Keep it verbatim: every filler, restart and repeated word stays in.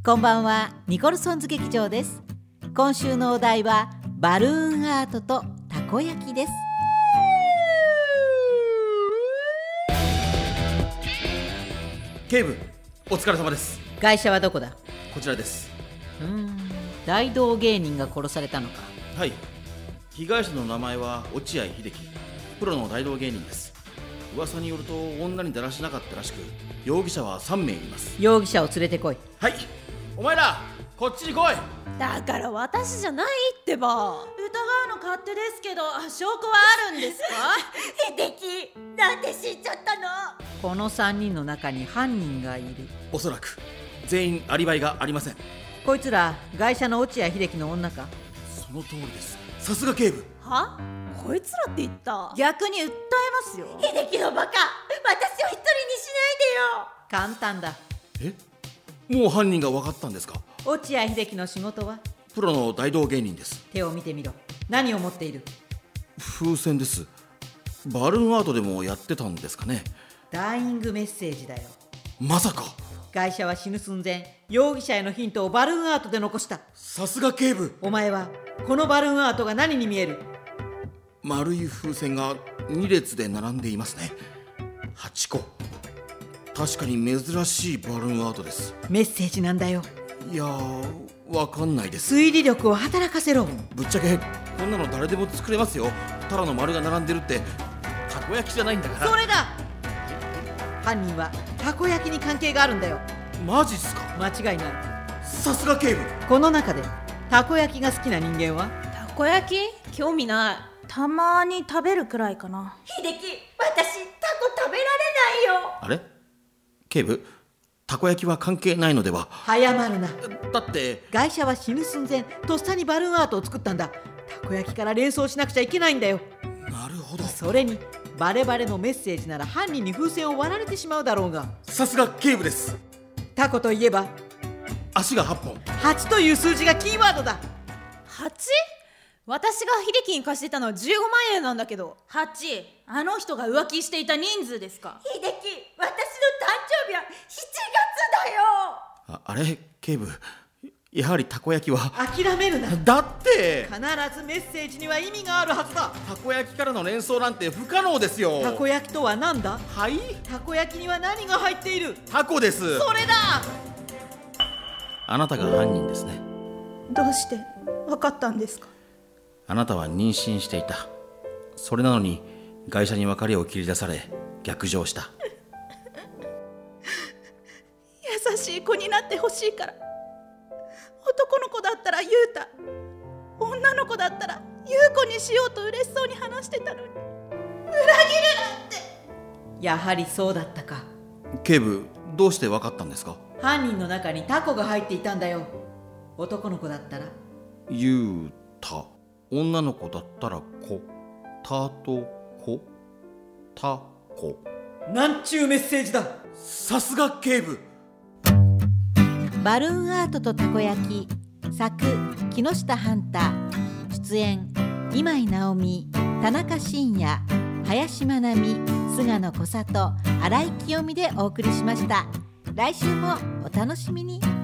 こんばんは、ニコルソンズ劇場です。今週のお題はバルーンアートとたこ焼きです。 警部、お疲れ様です。 会社はどこだ？ こちらです。 うーん、大道芸人が殺されたのか。 はい、被害者の名前は落合秀樹、プロの大道芸人です。噂によると女にだらしなかったらしく、容疑者はさんめいいます。 容疑者を連れてこい。 はい、お前らこっちに来い。 だから私じゃないってば。疑うの勝手ですけど、証拠はあるんですか？ 秀樹、なんで死んじゃったの？ このさんにんの中に犯人がいる。 おそらく全員アリバイがありません。 こいつら外車の落合秀樹の女か？ その通りです。さすが警部。 は？こいつらって言った？ 逆に訴えますよ。秀樹のバカ、私を一人にしないでよ。 簡単だ。 え？もう犯人が分かったんですか？ 落合秀樹の仕事は？ プロの大道芸人です。 手を見てみろ。何を持っている？ 風船です。バルーンアートでもやってたんですかね。 ダイイングメッセージだよ。 まさか。 会社は死ぬ寸前、容疑者へのヒントをバルーンアートで残した。 さすが警部。 お前はこのバルーンアートが何に見える？ 丸い風船がに列で並んでいますね。はちこ。確かに珍しいバルーンアートです。 メッセージなんだよ。 いやー、わかんないです。 推理力を働かせろ。 ぶっちゃけこんなの誰でも作れますよ。ただの丸が並んでるってたこ焼きじゃないんだから。 それだ。犯人はたこ焼きに関係があるんだよ。 マジっすか？ 間違いない。 さすが警部。 この中でたこ焼きが好きな人間は？ たこ焼き？興味ない。たまに食べるくらいかな。 秀樹、私タコ食べられないよ。 あれ？警部、たこ焼きは関係ないのでは？ 早まるな。 だって外車は死ぬ寸前、とっさにバルーンアートを作ったんだ。たこ焼きから連想しなくちゃいけないんだよ。 なるほど。 それにバレバレのメッセージなら犯人に風船を割られてしまうだろうが。 さすが警部です。 タコといえば足がはっぽん。 はちという数字がキーワードだ。 はち？私が秀樹に貸してたのはじゅうごまんえんなんだけど。はち、あの人が浮気していた人数ですか？ 秀樹、私の誕生日はしちがつだよ。 あ、あれ警部、やはりたこ焼きは。 諦めるな。 だって必ずメッセージには意味があるはずだ。 たこ焼きからの連想なんて不可能ですよ。 たこ焼きとは何だ？ はい、 たこ焼きには何が入っている？ タコです。 それだ。 あなたが犯人ですね。 どうして分かったんですか？ あなたは妊娠していた。それなのに外車に別れを切り出され逆上した。 優しい子になってほしいから。男の子だったら雄太、女の子だったら優子にしようと嬉しそうに話してたのに、裏切るなんて。 やはりそうだったか。 警部、どうして分かったんですか？ 犯人の中にタコが入っていたんだよ。男の子だったらゆうた、女の子だったらこ、たとこ、たこ。 なんちゅうメッセージだ。 さすが警部。 バルーンアートとたこ焼き、作木下半太、出演今井直美、田中伸也、林真奈美、菅野小里、新井清美でお送りしました。来週もお楽しみに。